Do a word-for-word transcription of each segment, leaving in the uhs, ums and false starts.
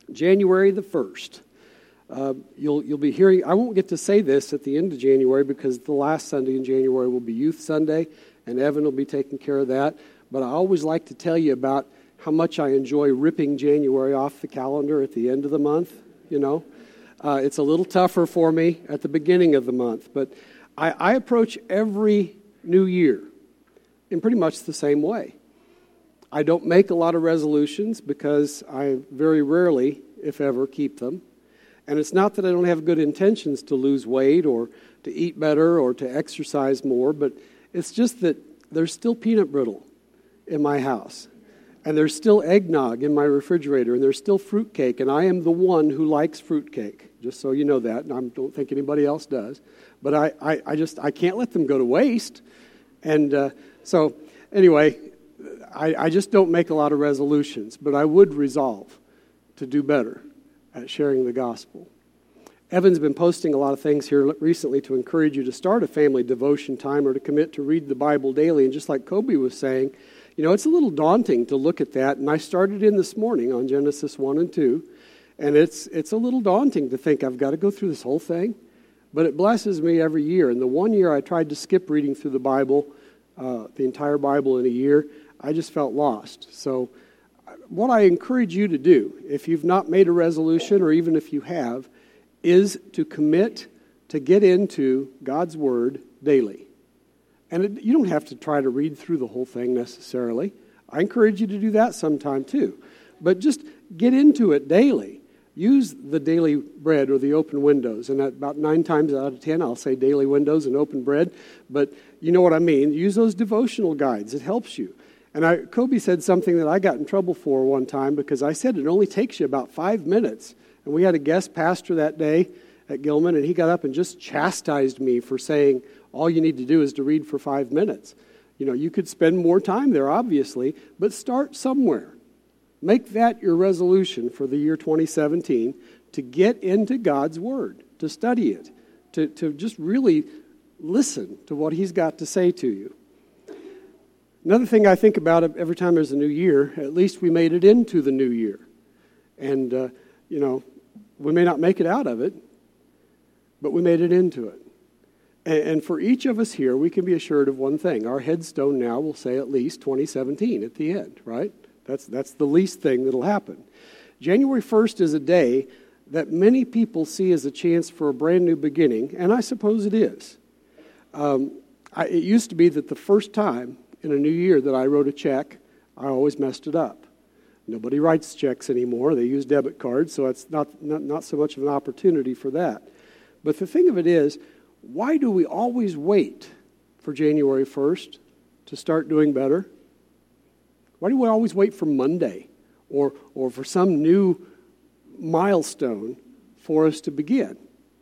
January the first. Uh, you'll you'll be hearing, I won't get to say this at the end of January because the last Sunday in January will be Youth Sunday, and Evan will be taking care of that. But I always like to tell you about how much I enjoy ripping January off the calendar at the end of the month, you know. Uh, it's a little tougher for me at the beginning of the month, but I, I approach every new year in pretty much the same way. I don't make a lot of resolutions because I very rarely, if ever, keep them. And it's not that I don't have good intentions to lose weight or to eat better or to exercise more, but it's just that there's still peanut brittle in my house. And there's still eggnog in my refrigerator, and there's still fruitcake, and I am the one who likes fruitcake, just so you know that, and I don't think anybody else does. But I, I, I just, I can't let them go to waste. And uh, so, anyway, I, I just don't make a lot of resolutions, but I would resolve to do better at sharing the gospel. Evan's been posting a lot of things here recently to encourage you to start a family devotion time or to commit to read the Bible daily. And just like Kobe was saying, you know, it's a little daunting to look at that. And I started in this morning on Genesis one and two. And it's it's a little daunting to think I've got to go through this whole thing. But it blesses me every year. And the one year I tried to skip reading through the Bible, uh, the entire Bible in a year, I just felt lost. So what I encourage you to do, if you've not made a resolution or even if you have, is to commit to get into God's Word daily. And it, you don't have to try to read through the whole thing necessarily. I encourage you to do that sometime too. But just get into it daily. Use the daily bread or the open windows. And about nine times out of ten, I'll say daily windows and open bread. But you know what I mean. Use those devotional guides. It helps you. And I, Kobe said something that I got in trouble for one time because I said it only takes you about five minutes. And we had a guest pastor that day at Gilman, and he got up and just chastised me for saying all you need to do is to read for five minutes. You know, you could spend more time there, obviously, but start somewhere. Make that your resolution for the year twenty seventeen, to get into God's Word, to study it, to, to just really listen to what He's got to say to you. Another thing I think about every time there's a new year, at least we made it into the new year. And, uh, you know, we may not make it out of it, but we made it into it. And, and for each of us here, we can be assured of one thing. Our headstone now will say at least twenty seventeen at the end, right? That's, that's the least thing that'll happen. January first is a day that many people see as a chance for a brand new beginning, and I suppose it is. Um, I, it used to be that the first time in a new year that I wrote a check, I always messed it up. Nobody writes checks anymore. They use debit cards, so it's not, not, not so much of an opportunity for that. But the thing of it is, why do we always wait for January first to start doing better? Why do we always wait for Monday or, or for some new milestone for us to begin?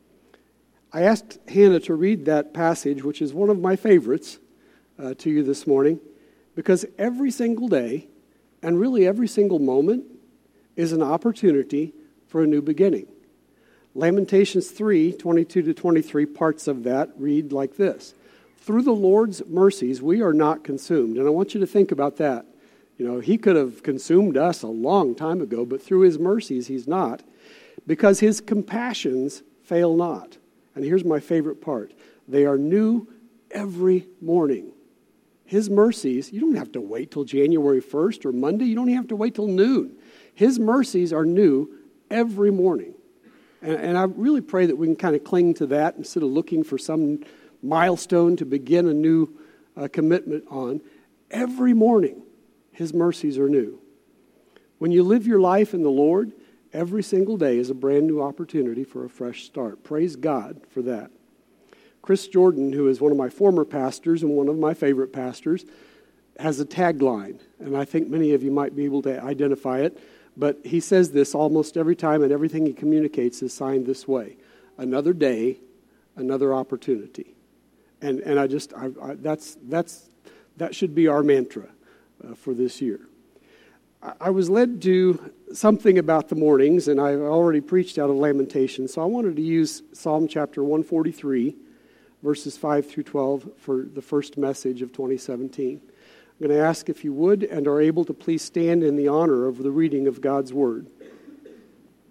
I asked Hannah to read that passage, which is one of my favorites, Uh, to you this morning, because every single day and really every single moment is an opportunity for a new beginning. Lamentations three, twenty-two to twenty-three, parts of that read like this. Through the Lord's mercies we are not consumed. And I want you to think about that. You know, He could have consumed us a long time ago, but through His mercies He's not, because His compassions fail not. And here's my favorite part. They are new every morning. His mercies, you don't have to wait till January first or Monday. You don't have to wait till noon. His mercies are new every morning. And, and I really pray that we can kind of cling to that instead of looking for some milestone to begin a new uh, commitment on. Every morning, His mercies are new. When you live your life in the Lord, every single day is a brand new opportunity for a fresh start. Praise God for that. Chris Jordan, who is one of my former pastors and one of my favorite pastors, has a tagline, and I think many of you might be able to identify it, but he says this almost every time, and everything he communicates is signed this way: another day, another opportunity. And and I just, I, I, that's that's that should be our mantra uh, for this year. I, I was led to something about the mornings, and I've already preached out of Lamentations, so I wanted to use Psalm chapter one forty-three, verses five through twelve for the first message of twenty seventeen. I'm going to ask if you would and are able to please stand in the honor of the reading of God's Word.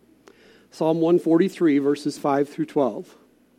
Psalm one forty-three, verses five through twelve.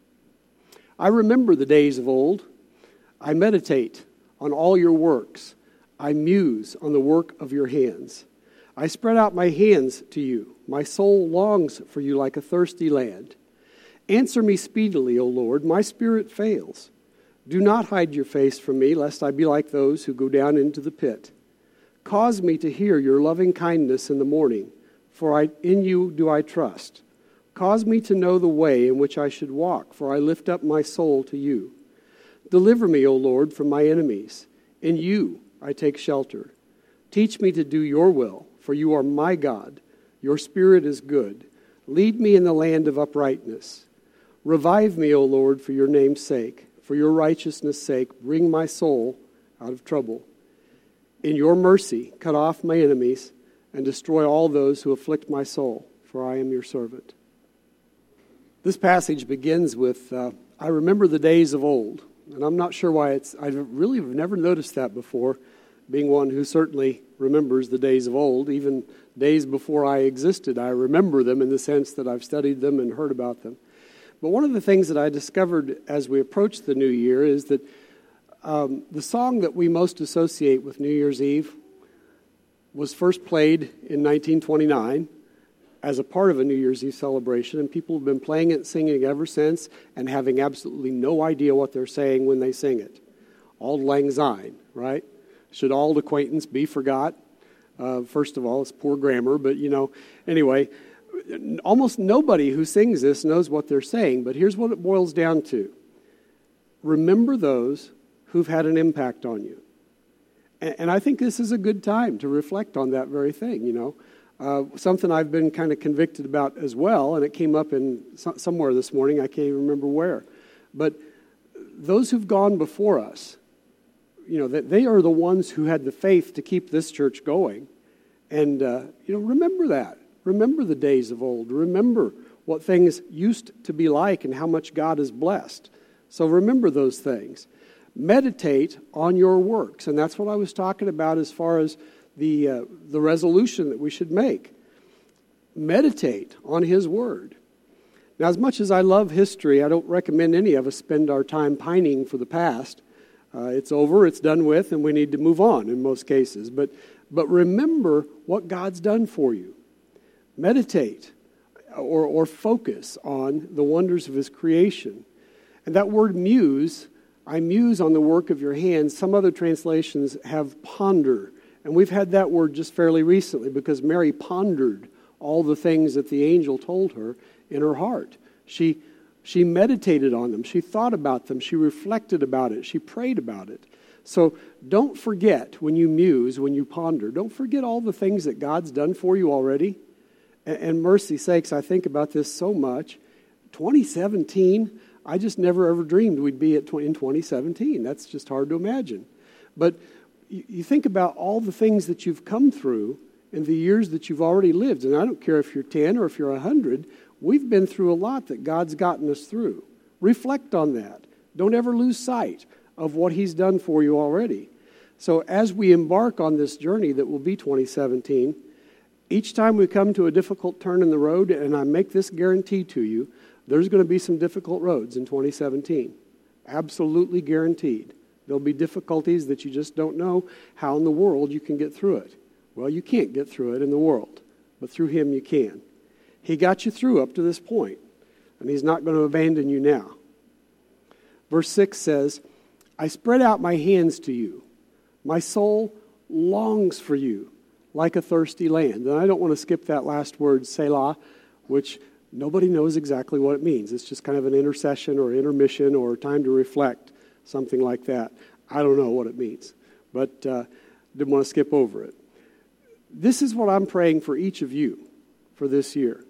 I remember the days of old. I meditate on all your works. I muse on the work of your hands. I spread out my hands to you. My soul longs for you like a thirsty land. Answer me speedily, O Lord. My spirit fails. Do not hide your face from me, lest I be like those who go down into the pit. Cause me to hear your loving kindness in the morning, for I, in you do I trust. Cause me to know the way in which I should walk, for I lift up my soul to you. Deliver me, O Lord, from my enemies. In you I take shelter. Teach me to do your will, for you are my God. Your spirit is good. Lead me in the land of uprightness. Revive me, O Lord, for your name's sake. For your righteousness' sake, bring my soul out of trouble. In your mercy, cut off my enemies and destroy all those who afflict my soul, for I am your servant. This passage begins with, uh, I remember the days of old. And I'm not sure why it's, I really have never noticed that before, being one who certainly remembers the days of old. Even days before I existed, I remember them in the sense that I've studied them and heard about them. But one of the things that I discovered as we approached the new year is that um, the song that we most associate with New Year's Eve was first played in nineteen twenty-nine as a part of a New Year's Eve celebration, and people have been playing it and singing it ever since and having absolutely no idea what they're saying when they sing it. Auld Lang Syne, right? Should auld acquaintance be forgot? Uh, first of all, it's poor grammar, but you know, anyway, almost nobody who sings this knows what they're saying, but here's what it boils down to. Remember those who've had an impact on you. And, and I think this is a good time to reflect on that very thing, you know. Uh, something I've been kind of convicted about as well, and it came up in so- somewhere this morning, I can't even remember where. But those who've gone before us, you know, that they are the ones who had the faith to keep this church going. And, uh, you know, remember that. Remember the days of old. Remember what things used to be like and how much God has blessed. So remember those things. Meditate on your works. And that's what I was talking about as far as the uh, the resolution that we should make. Meditate on His Word. Now, as much as I love history, I don't recommend any of us spend our time pining for the past. Uh, it's over, it's done with, and we need to move on in most cases. But but remember what God's done for you. Meditate or, or focus on the wonders of His creation. And that word muse, I muse on the work of your hands. Some other translations have ponder. And we've had that word just fairly recently because Mary pondered all the things that the angel told her in her heart. She, she meditated on them. She thought about them. She reflected about it. She prayed about it. So don't forget when you muse, when you ponder, don't forget all the things that God's done for you already. And, and mercy sakes, I think about this so much. twenty seventeen, I just never ever dreamed we'd be at in twenty seventeen. That's just hard to imagine. But you think about all the things that you've come through in the years that you've already lived. And I don't care if you're ten or if you're one hundred. We've been through a lot that God's gotten us through. Reflect on that. Don't ever lose sight of what He's done for you already. So as we embark on this journey that will be twenty seventeen, each time we come to a difficult turn in the road, and I make this guarantee to you, there's going to be some difficult roads in twenty seventeen. Absolutely guaranteed. There'll be difficulties that you just don't know how in the world you can get through it. Well, you can't get through it in the world, but through Him you can. He got you through up to this point, and He's not going to abandon you now. Verse six says, I spread out my hands to you. My soul longs for you like a thirsty land. And I don't want to skip that last word, Selah, which nobody knows exactly what it means. It's just kind of an intercession or intermission or time to reflect. Something like that. I don't know what it means, but uh, didn't want to skip over it. This is what I'm praying for each of you for this year.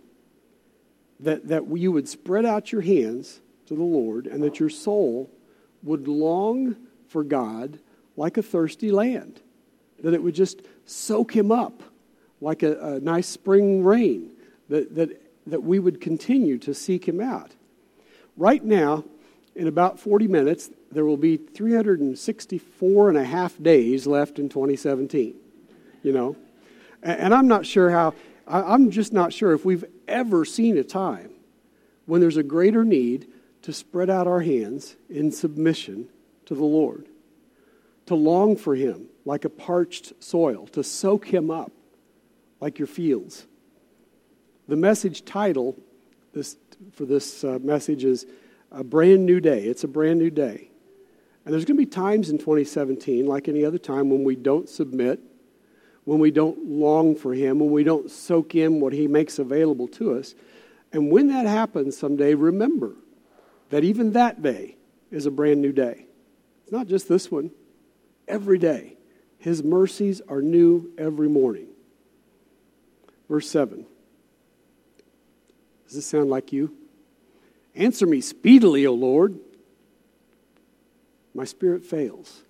That, that you would spread out your hands to the Lord and that your soul would long for God like a thirsty land. That it would just soak Him up like a, a nice spring rain. That, that, that we would continue to seek Him out. Right now, in about forty minutes, there will be three hundred sixty-four and a half days left in twenty seventeen, you know. And I'm not sure how, I'm just not sure if we've ever seen a time when there's a greater need to spread out our hands in submission to the Lord, to long for Him like a parched soil, to soak Him up like your fields. The message title this, for this uh, message is A Brand New Day. It's a brand new day. And there's going to be times in twenty seventeen, like any other time, when we don't submit, when we don't long for Him, when we don't soak in what He makes available to us. And when that happens someday, remember that even that day is a brand new day. It's not just this one. Every day. His mercies are new every morning. Verse seven. Does this sound like you? Answer me speedily, O Lord. My spirit fails.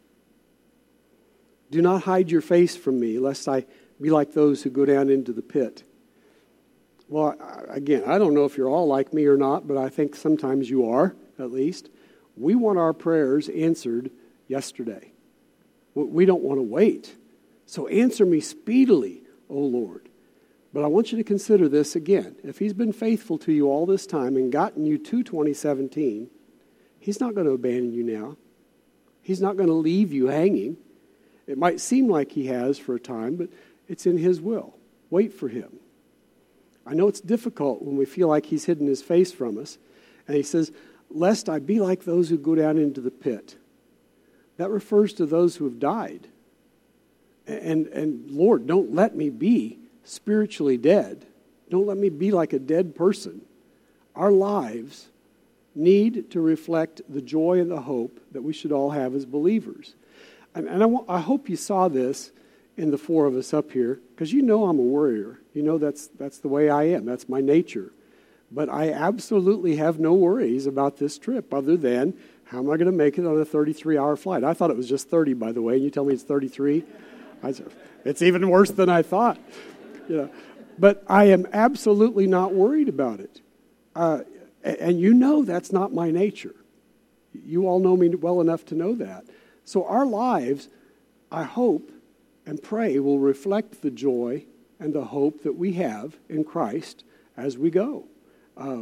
Do not hide your face from me, lest I be like those who go down into the pit. Well, again, I don't know if you're all like me or not, but I think sometimes you are, at least. We want our prayers answered yesterday. We don't want to wait. So answer me speedily, O Lord. But I want you to consider this again. If He's been faithful to you all this time and gotten you to twenty seventeen, He's not going to abandon you now. He's not going to leave you hanging. It might seem like He has for a time, but it's in His will. Wait for Him. I know it's difficult when we feel like He's hidden His face from us. And He says, lest I be like those who go down into the pit. That refers to those who have died. And, and Lord, don't let me be spiritually dead. Don't let me be like a dead person. Our lives need to reflect the joy and the hope that we should all have as believers. And, and I, w- I hope you saw this in the four of us up here, because you know I'm a worrier. You know that's that's the way I am. That's my nature. But I absolutely have no worries about this trip other than how am I going to make it on a thirty-three hour flight? I thought it was just thirty, by the way, and you tell me it's thirty-three? I said, it's even worse than I thought. You know, but I am absolutely not worried about it. Uh, and you know that's not my nature. You all know me well enough to know that. So our lives, I hope and pray, will reflect the joy and the hope that we have in Christ as we go. Uh,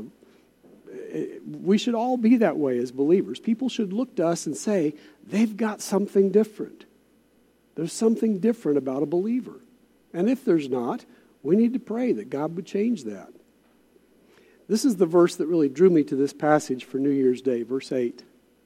we should all be that way as believers. People should look to us and say, they've got something different. There's something different about a believer. And if there's not, we need to pray that God would change that. This is the verse that really drew me to this passage for New Year's Day, verse eight.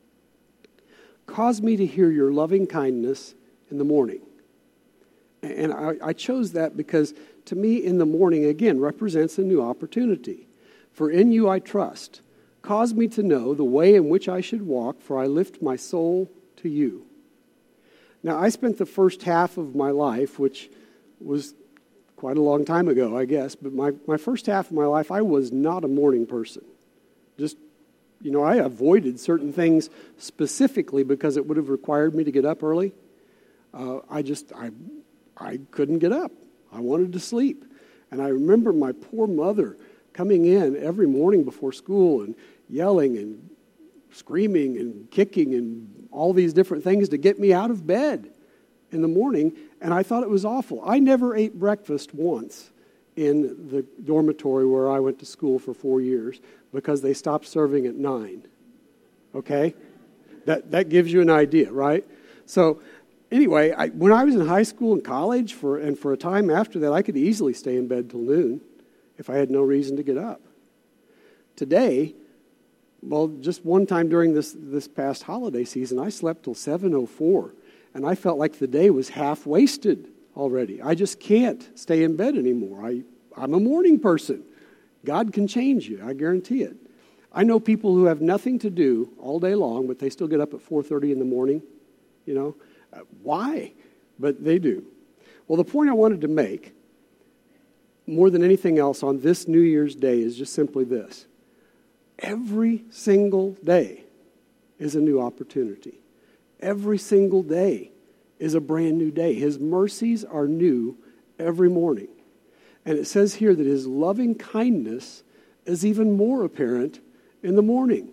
Cause me to hear your loving kindness in the morning. And I, I chose that because to me in the morning, again, represents a new opportunity. For in you I trust. Cause me to know the way in which I should walk, for I lift my soul to you. Now, I spent the first half of my life, which was quite a long time ago, I guess, but my, my first half of my life, I was not a morning person. Just, you know, I avoided certain things specifically because it would have required me to get up early. Uh, I just, I, I couldn't get up. I wanted to sleep. And I remember my poor mother coming in every morning before school and yelling and screaming and kicking and all these different things to get me out of bed in the morning, and I thought it was awful. I never ate breakfast once in the dormitory where I went to school for four years because they stopped serving at nine. Okay? That that gives you an idea, right? So anyway, I, when I was in high school and college, for and for a time after that, I could easily stay in bed till noon if I had no reason to get up. Today, well, just one time during this, this past holiday season, I slept till seven oh four, and I felt like the day was half wasted already. I just can't stay in bed anymore. I, I'm a morning person. God can change you, I guarantee it. I know people who have nothing to do all day long, but they still get up at four thirty in the morning. You know, uh, why? But they do. Well, the point I wanted to make, more than anything else on this New Year's Day, is just simply this. Every single day is a new opportunity. Every single day is a brand new day. His mercies are new every morning. And it says here that His loving kindness is even more apparent in the morning.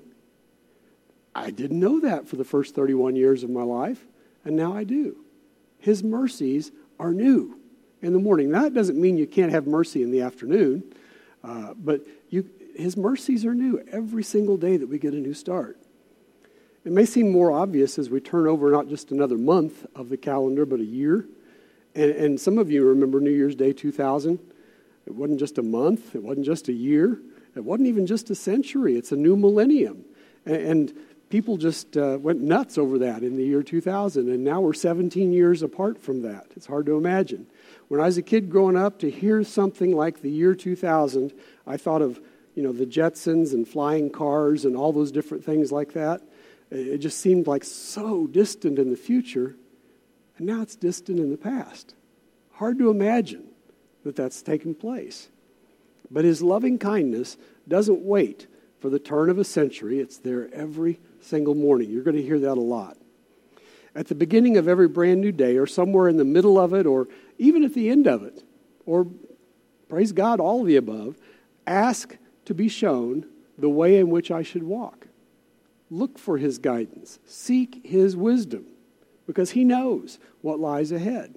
I didn't know that for the first thirty-one years of my life, and now I do. His mercies are new in the morning. Now, that doesn't mean you can't have mercy in the afternoon. Uh, but you, his mercies are new every single day that we get a new start. It may seem more obvious as we turn over not just another month of the calendar, but a year. And, and some of you remember New Year's Day two thousand. It wasn't just a month. It wasn't just a year. It wasn't even just a century. It's a new millennium. And, and people just uh, went nuts over that in the year two thousand. And now we're seventeen years apart from that. It's hard to imagine. When I was a kid growing up, to hear something like the year two thousand, I thought of, you know, the Jetsons and flying cars and all those different things like that. It just seemed like so distant in the future, and now it's distant in the past. Hard to imagine that that's taken place. But his loving kindness doesn't wait for the turn of a century. It's there every single morning. You're going to hear that a lot. At the beginning of every brand new day, or somewhere in the middle of it, or even at the end of it, or, praise God, all of the above, ask to be shown the way in which I should walk. Look for his guidance. Seek his wisdom, because he knows what lies ahead.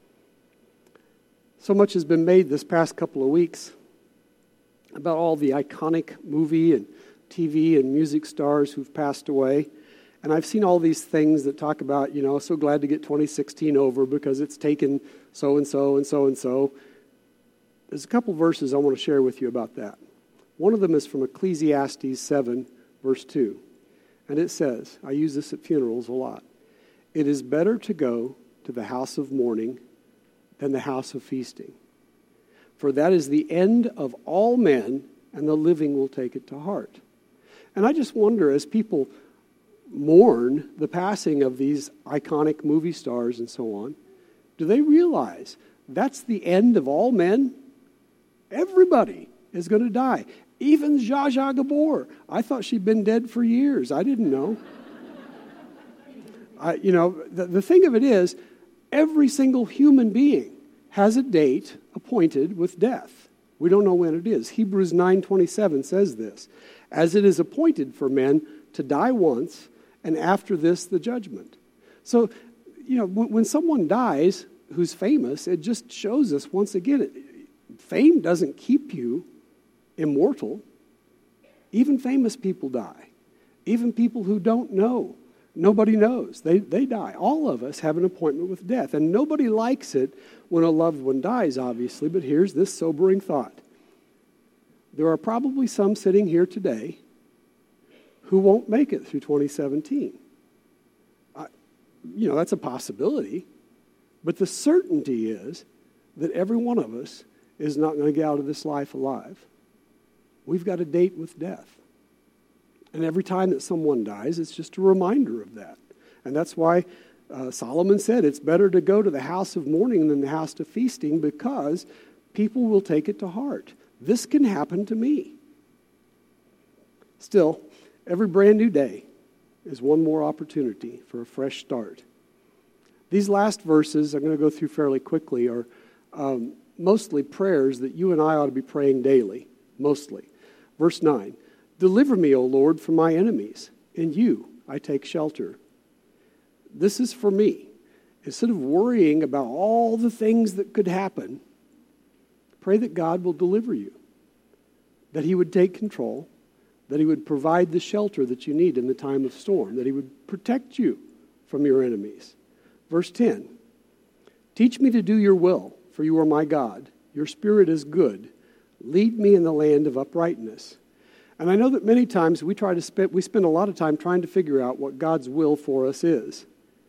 So much has been made this past couple of weeks about all the iconic movie and T V and music stars who've passed away. And I've seen all these things that talk about, you know, so glad to get twenty sixteen over because it's taken so-and-so and so-and-so. There's a couple verses I want to share with you about that. One of them is from Ecclesiastes seven, verse two. And it says, I use this at funerals a lot, it is better to go to the house of mourning than the house of feasting. For that is the end of all men, and the living will take it to heart. And I just wonder, as people mourn the passing of these iconic movie stars and so on, do they realize that's the end of all men? Everybody is going to die. Even Zsa Zsa Gabor. I thought she'd been dead for years. I didn't know. I, you know, the, the thing of it is, every single human being has a date appointed with death. We don't know when it is. Hebrews nine twenty-seven says this, as it is appointed for men to die once, and after this the judgment. So, you know, when, when someone dies who's famous, it just shows us once again, it, fame doesn't keep you immortal. Even famous people die. Even people who don't know. Nobody knows. They, they die. All of us have an appointment with death. And nobody likes it when a loved one dies, obviously. But here's this sobering thought. There are probably some sitting here today who won't make it through twenty seventeen. I, you know, that's a possibility. But the certainty is that every one of us is not going to get out of this life alive. We've got a date with death. And every time that someone dies, it's just a reminder of that. And that's why uh, Solomon said it's better to go to the house of mourning than the house of feasting, because people will take it to heart. This can happen to me. Still, every brand new day is one more opportunity for a fresh start. These last verses, I'm going to go through fairly quickly, are um, mostly prayers that you and I ought to be praying daily, mostly. Verse nine, deliver me, O Lord, from my enemies. In you I take shelter. This is for me. Instead of worrying about all the things that could happen, pray that God will deliver you, that he would take control, that he would provide the shelter that you need in the time of storm, that he would protect you from your enemies. Verse ten, teach me to do your will, for you are my God. Your spirit is good. Lead me in the land of uprightness. And I know that many times we try to spend, we spend a lot of time trying to figure out what God's will for us is.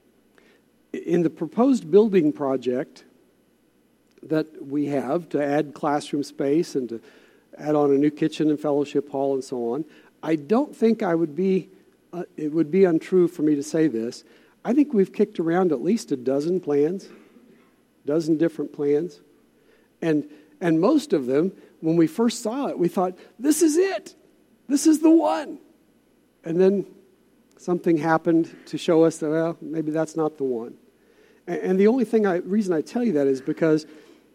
In the proposed building project that we have to add classroom space and to add on a new kitchen and fellowship hall and so on, I don't think I would be, uh, it would be untrue for me to say this. I think we've kicked around at least a dozen plans, dozen different plans. And, and most of them, when we first saw it, we thought, this is it. This is the one. And then something happened to show us that, well, maybe that's not the one. And, and the only thing I, reason I tell you that is because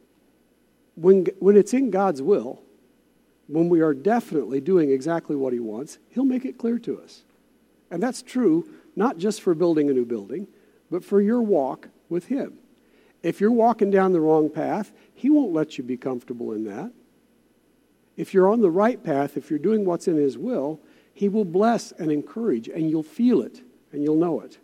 when, when it's in God's will, when we are definitely doing exactly what he wants, he'll make it clear to us. And that's true not just for building a new building, but for your walk with him. If you're walking down the wrong path, he won't let you be comfortable in that. If you're on the right path, if you're doing what's in his will, he will bless and encourage, and you'll feel it, and you'll know it.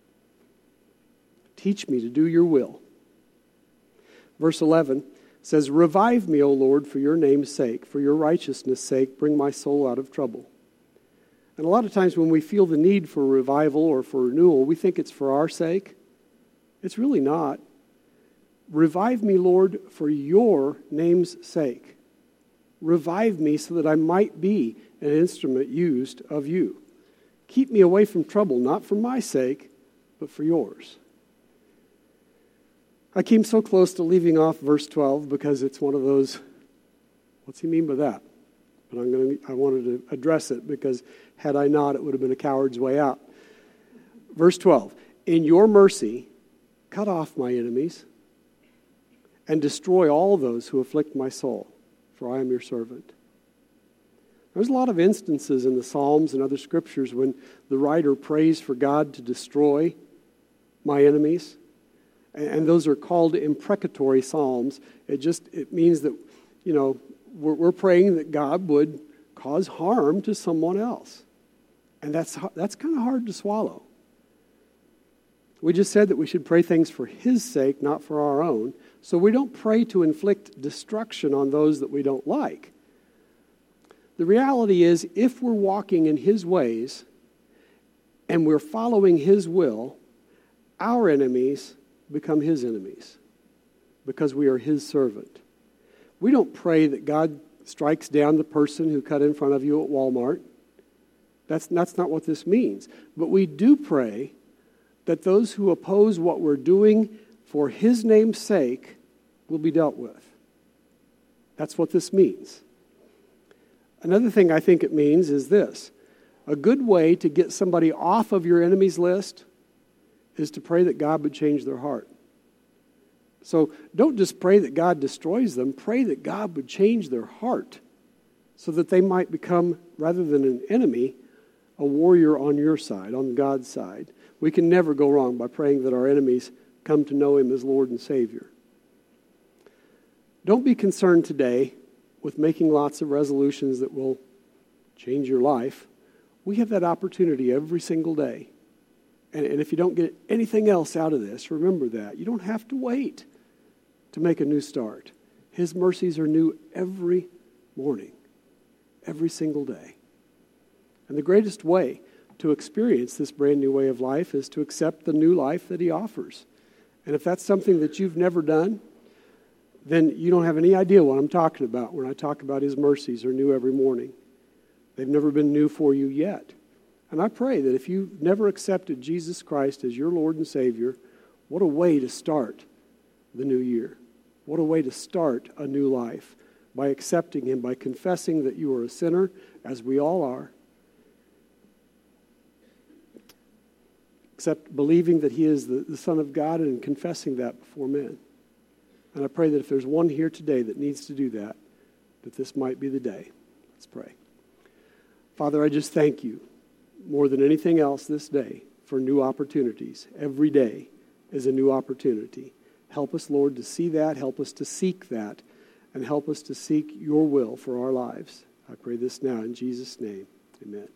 Teach me to do your will. Verse eleven says, revive me, O Lord, for your name's sake, for your righteousness' sake, bring my soul out of trouble. And a lot of times when we feel the need for revival or for renewal, we think it's for our sake. It's really not. Revive me, Lord, for your name's sake. Revive me so that I might be an instrument used of you. Keep me away from trouble, not for my sake, but for yours. I came so close to leaving off verse twelve because it's one of those, what's he mean by that? But I'm going to, I wanted to address it because had I not, it would have been a coward's way out. Verse twelve, in your mercy, cut off my enemies and destroy all those who afflict my soul, for I am your servant. There's a lot of instances in the Psalms and other scriptures when the writer prays for God to destroy my enemies. And those are called imprecatory psalms. It just, it means that, you know, we're, we're praying that God would cause harm to someone else. And that's, that's kind of hard to swallow. We just said that we should pray things for his sake, not for our own. So we don't pray to inflict destruction on those that we don't like. The reality is, if we're walking in his ways and we're following his will, our enemies become his enemies because we are his servant. We don't pray that God strikes down the person who cut in front of you at Walmart. That's, that's not what this means. But we do pray that those who oppose what we're doing for his name's sake will be dealt with. That's what this means. Another thing I think it means is this. A good way to get somebody off of your enemies list is to pray that God would change their heart. So don't just pray that God destroys them. Pray that God would change their heart so that they might become, rather than an enemy, a warrior on your side, on God's side. We can never go wrong by praying that our enemies come to know him as Lord and Savior. Don't be concerned today with making lots of resolutions that will change your life. We have that opportunity every single day. And, and if you don't get anything else out of this, remember that. You don't have to wait to make a new start. His mercies are new every morning, every single day. And the greatest way to experience this brand new way of life is to accept the new life that he offers. And if that's something that you've never done, then you don't have any idea what I'm talking about when I talk about his mercies are new every morning. They've never been new for you yet. And I pray that if you've never accepted Jesus Christ as your Lord and Savior, what a way to start the new year. What a way to start a new life by accepting him, by confessing that you are a sinner, as we all are, except believing that he is the, the Son of God and confessing that before men. And I pray that if there's one here today that needs to do that, that this might be the day. Let's pray. Father, I just thank you more than anything else this day for new opportunities. Every day is a new opportunity. Help us, Lord, to see that. Help us to seek that. And help us to seek your will for our lives. I pray this now in Jesus' name. Amen.